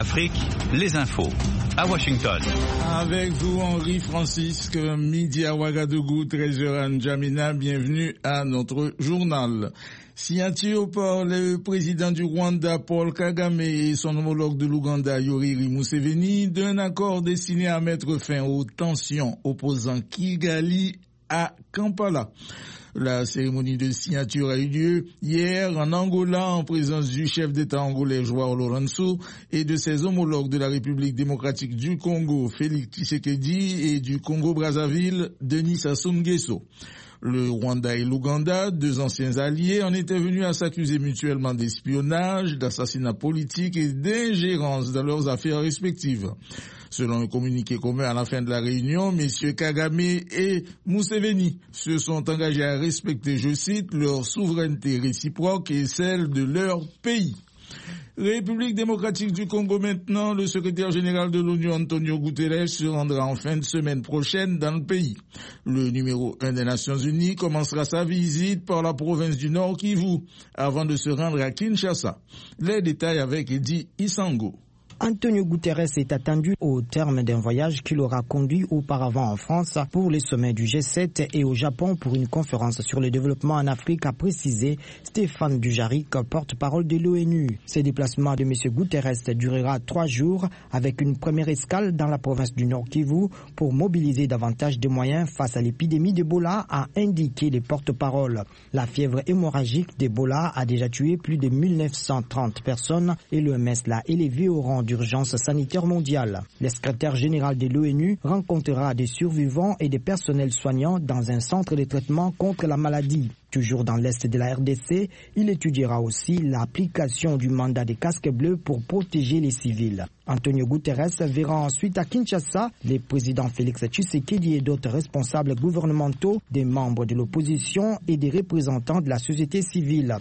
Afrique, les infos. À Washington. Avec vous, Henri Francisque, midi à Ouagadougou, 13h à N'Djamena. Bienvenue à notre journal. Signature par le président du Rwanda, Paul Kagame, et son homologue de l'Ouganda, Yoweri Museveni, d'un accord destiné à mettre fin aux tensions opposant Kigali à Kampala. La cérémonie de signature a eu lieu hier en Angola en présence du chef d'État angolais João Lourenço et de ses homologues de la République démocratique du Congo, Félix Tshisekedi, et du Congo-Brazzaville, Denis Sassou Nguesso. Le Rwanda et l'Ouganda, deux anciens alliés, en étaient venus à s'accuser mutuellement d'espionnage, d'assassinat politique et d'ingérence dans leurs affaires respectives. Selon un communiqué commun à la fin de la réunion, messieurs Kagame et Museveni se sont engagés à respecter, je cite, leur souveraineté réciproque et celle de leur pays. République démocratique du Congo maintenant, le secrétaire général de l'ONU Antonio Guterres se rendra en fin de semaine prochaine dans le pays. Le numéro 1 des Nations Unies commencera sa visite par la province du Nord Kivu avant de se rendre à Kinshasa. Les détails avec Eddy Isango. Antonio Guterres est attendu au terme d'un voyage qu'il aura conduit auparavant en France pour les sommets du G7 et au Japon pour une conférence sur le développement en Afrique, a précisé Stéphane Dujarric, porte-parole de l'ONU. Ce déplacement de M. Guterres durera 3 jours avec une première escale dans la province du Nord Kivu pour mobiliser davantage de moyens face à l'épidémie d'Ebola, a indiqué les porte-paroles. La fièvre hémorragique d'Ebola a déjà tué plus de 1930 personnes et l'OMS l'a élevé au rang d'urgence sanitaire mondiale. Le secrétaire général de l'ONU rencontrera des survivants et des personnels soignants dans un centre de traitement contre la maladie. Toujours dans l'est de la RDC, il étudiera aussi l'application du mandat des casques bleus pour protéger les civils. Antonio Guterres verra ensuite à Kinshasa les présidents Félix Tshisekedi et d'autres responsables gouvernementaux, des membres de l'opposition et des représentants de la société civile.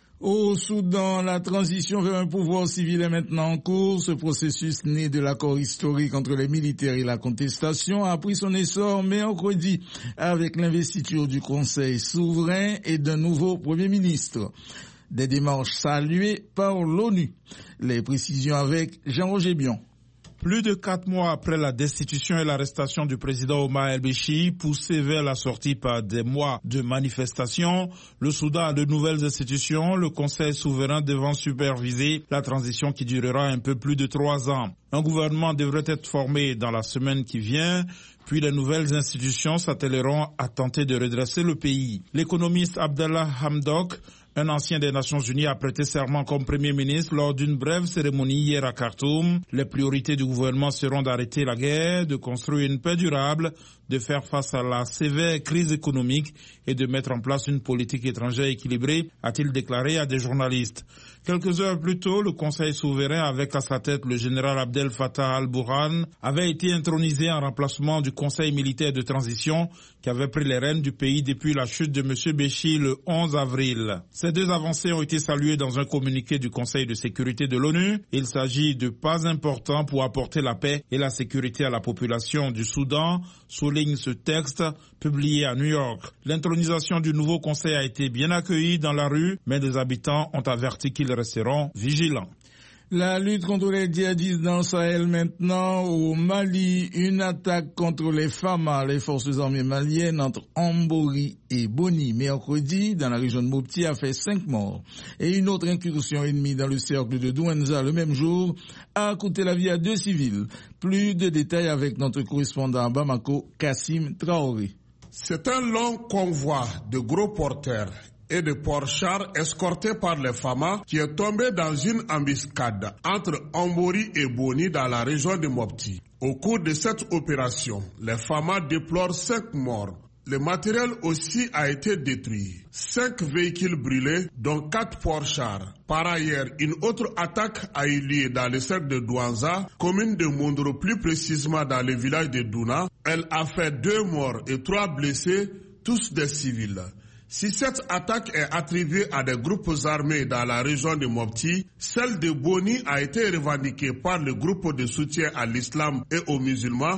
Au Soudan, la transition vers un pouvoir civil est maintenant en cours. Ce processus né de l'accord historique entre les militaires et la contestation a pris son essor mercredi avec l'investiture du Conseil souverain et d'un nouveau Premier ministre. Des démarches saluées par l'ONU. Les précisions avec Jean-Roger Bion. Plus de 4 mois après la destitution et l'arrestation du président Omar el-Béchir, poussé vers la sortie par des mois de manifestations, le Soudan a de nouvelles institutions, le Conseil souverain devant superviser la transition qui durera un peu plus de 3 ans. Un gouvernement devrait être formé dans la semaine qui vient, puis les nouvelles institutions s'attelleront à tenter de redresser le pays. L'économiste Abdallah Hamdok, un ancien des Nations Unies, a prêté serment comme Premier ministre lors d'une brève cérémonie hier à Khartoum. Les priorités du gouvernement seront d'arrêter la guerre, de construire une paix durable, de faire face à la sévère crise économique et de mettre en place une politique étrangère équilibrée, a-t-il déclaré à des journalistes. Quelques heures plus tôt, le Conseil souverain, avec à sa tête le général Abdel Fattah al-Burhan, avait été intronisé en remplacement du Conseil militaire de transition qui avait pris les rênes du pays depuis la chute de M. Béchir le 11 avril. Ces deux avancées ont été saluées dans un communiqué du Conseil de sécurité de l'ONU. Il s'agit de pas importants pour apporter la paix et la sécurité à la population du Soudan, souligne ce texte publié à New York. L'intronisation du nouveau Conseil a été bien accueillie dans la rue, mais des habitants ont averti qu'ils resteront vigilants. La lutte contre les djihadistes dans le Sahel maintenant. Au Mali, une attaque contre les FAMA, les forces armées maliennes, entre Ambori et Boni, mercredi, dans la région de Mopti, a fait 5 morts. Et une autre incursion ennemie dans le cercle de Douenza le même jour a coûté la vie à 2 civils. Plus de détails avec notre correspondant à Bamako, Kassim Traoré. C'est un long convoi de gros porteurs et de ports-chars escortés par les FAMA qui est tombé dans une embuscade entre Ambori et Boni dans la région de Mopti. Au cours de cette opération, les FAMA déplorent 5 morts. Le matériel aussi a été détruit. 5 véhicules brûlés, dont 4 ports-chars. Par ailleurs, une autre attaque a eu lieu dans le cercle de Douenza, commune de Mondro, plus précisément dans le village de Douna. Elle a fait 2 morts et 3 blessés, tous des civils. Si cette attaque est attribuée à des groupes armés dans la région de Mopti, celle de Boni a été revendiquée par le groupe de soutien à l'islam et aux musulmans.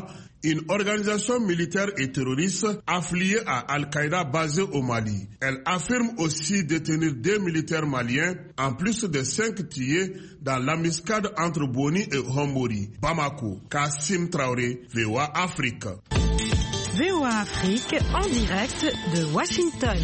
une organisation militaire et terroriste affiliée à Al-Qaïda basée au Mali. Elle affirme aussi détenir 2 militaires maliens, en plus de 5 tués dans l'embuscade entre Boni et Hombori. Bamako, Kassim Traoré, VOA Afrique. VOA Afrique, en direct de Washington.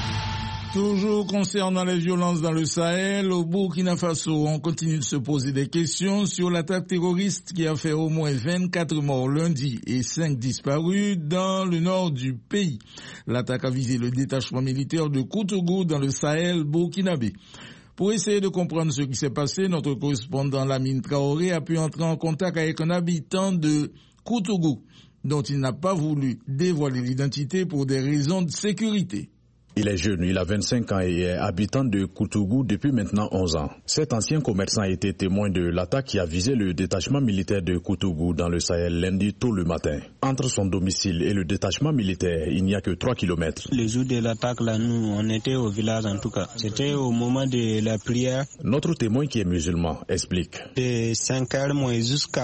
Toujours concernant les violences dans le Sahel, au Burkina Faso, on continue de se poser des questions sur l'attaque terroriste qui a fait au moins 24 morts lundi et 5 disparus dans le nord du pays. L'attaque a visé le détachement militaire de Koutougou dans le Sahel burkinabé. Pour essayer de comprendre ce qui s'est passé, notre correspondant Lamine Traoré a pu entrer en contact avec un habitant de Koutougou, dont il n'a pas voulu dévoiler l'identité pour des raisons de sécurité. Il est jeune, il a 25 ans et est habitant de Koutougou depuis maintenant 11 ans. Cet ancien commerçant a été témoin de l'attaque qui a visé le détachement militaire de Koutougou dans le Sahel lundi tôt le matin. Entre son domicile et le détachement militaire, il n'y a que 3 km. Le jour de l'attaque, là, nous, on était au village en tout cas. C'était au moment de la prière. Notre témoin qui est musulman explique. De 5h jusqu'à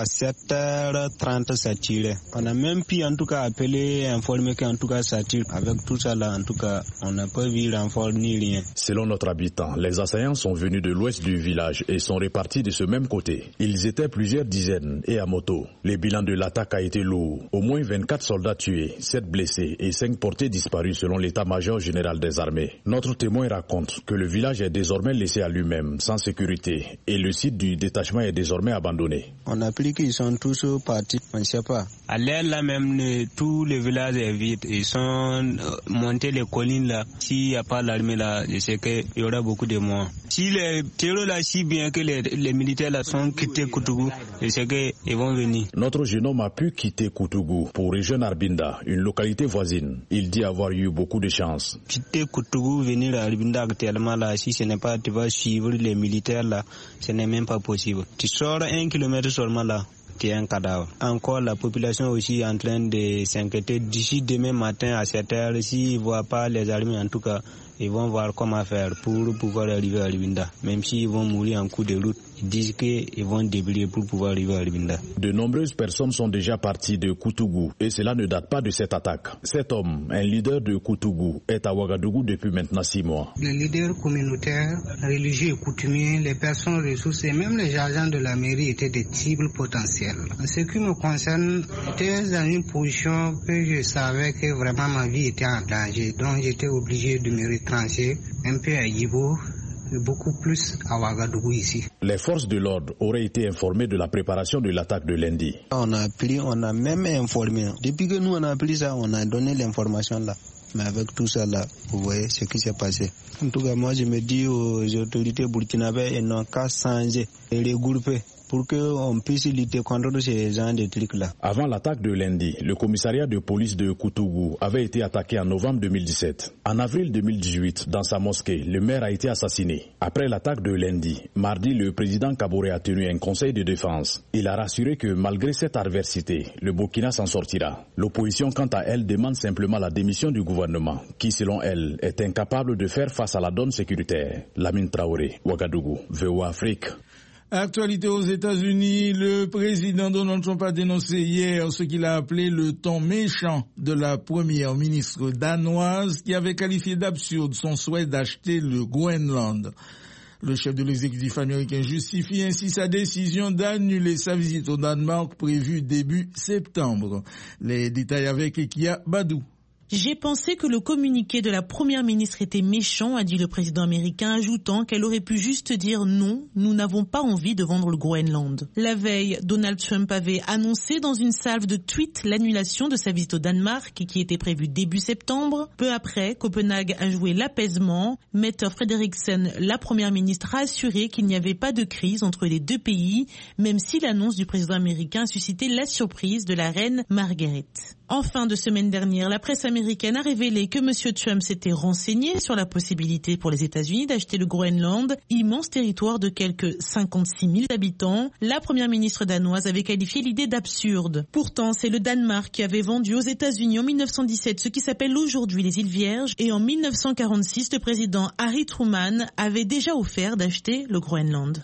7h30, ça tirait. On a même pu en tout cas appeler, informer qu'en tout cas ça tire. Avec tout ça là, en tout cas, on n'a pas vu renfort ni rien. Selon notre habitant, les assaillants sont venus de l'ouest du village et sont répartis de ce même côté. Ils étaient plusieurs dizaines et à moto. Le bilan de l'attaque a été lourd. Au moins 24 soldats tués, 7 blessés et 5 portés disparus selon l'état-major général des armées. Notre témoin raconte que le village est désormais laissé à lui-même, sans sécurité, et le site du détachement est désormais abandonné. On a appris qu'ils sont tous partis, on ne sait pas. À l'air là même, tout le village est vide. Ils sont montés les collines là. S'il n'y a pas l'armée là, je sais qu'il y aura beaucoup de morts. Si les terroristes là, si bien que les militaires là sont quittés Koutougou, je sais qu'ils vont venir. Notre jeune homme a pu quitter Koutougou pour rejoindre Arbinda, une localité voisine. Il dit avoir eu beaucoup de chance. Quitter Koutougou, venir à Arbinda actuellement là, si ce n'est pas tu vas suivre les militaires là, ce n'est même pas possible. Tu sors 1 kilomètre seulement là. C'est un cadavre. Encore la population aussi est en train de s'inquiéter. D'ici demain matin à 7h, s'ils ne voient pas les armées en tout cas, ils vont voir comment faire pour pouvoir arriver à Libinda. Même s'ils vont mourir en coup de route, ils disent qu'ils vont débrouiller pour pouvoir arriver à Libinda. De nombreuses personnes sont déjà parties de Koutougou et cela ne date pas de cette attaque. Cet homme, un leader de Koutougou, est à Ouagadougou depuis maintenant 6 mois. Les leaders communautaires, religieux et coutumiers, les personnes ressources et même les agents de la mairie étaient des cibles potentielles. En ce qui me concerne, j'étais dans une position que je savais que vraiment ma vie était en danger. Donc j'étais obligé de me retrancher un peu à Yibo, beaucoup plus à Ouagadougou ici. Les forces de l'ordre auraient été informées de la préparation de l'attaque de lundi. On a même informé. Depuis que nous on a appris ça, on a donné l'information là. Mais avec tout ça là, vous voyez ce qui s'est passé. En tout cas, moi je me dis aux autorités burkinabées, elles n'ont qu'à changer et regrouper pour qu'on puisse lutter contre ces gens de trucs-là. Avant l'attaque de lundi, le commissariat de police de Koutougou avait été attaqué en novembre 2017. En avril 2018, dans sa mosquée, le maire a été assassiné. Après l'attaque de lundi, mardi, le président Kaboré a tenu un conseil de défense. Il a rassuré que malgré cette adversité, le Burkina s'en sortira. L'opposition, quant à elle, demande simplement la démission du gouvernement, qui, selon elle, est incapable de faire face à la donne sécuritaire. Lamine Traoré, Ouagadougou, VOA Afrique. Actualité aux États-Unis, le président Donald Trump a dénoncé hier ce qu'il a appelé le ton méchant de la première ministre danoise qui avait qualifié d'absurde son souhait d'acheter le Groenland. Le chef de l'exécutif américain justifie ainsi sa décision d'annuler sa visite au Danemark prévue début septembre. Les détails avec Ekia Badou. J'ai pensé que le communiqué de la première ministre était méchant, a dit le président américain, ajoutant qu'elle aurait pu juste dire non, nous n'avons pas envie de vendre le Groenland. La veille, Donald Trump avait annoncé dans une salve de tweets l'annulation de sa visite au Danemark qui était prévue début septembre. Peu après, Copenhague a joué l'apaisement. Mette Frederiksen, la première ministre, a assuré qu'il n'y avait pas de crise entre les deux pays, même si l'annonce du président américain a suscité la surprise de la reine Margaret. En fin de semaine dernière, la presse américaine a révélé que M. Trump s'était renseigné sur la possibilité pour les États-Unis d'acheter le Groenland, immense territoire de quelques 56 000 habitants. La première ministre danoise avait qualifié l'idée d'absurde. Pourtant, c'est le Danemark qui avait vendu aux États-Unis en 1917 ce qui s'appelle aujourd'hui les îles Vierges, et en 1946, le président Harry Truman avait déjà offert d'acheter le Groenland.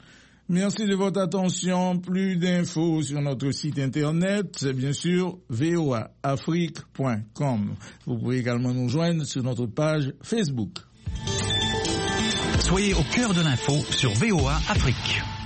Merci de votre attention. Plus d'infos sur notre site internet, c'est bien sûr voaafrique.com. Vous pouvez également nous joindre sur notre page Facebook. Soyez au cœur de l'info sur VOA Afrique.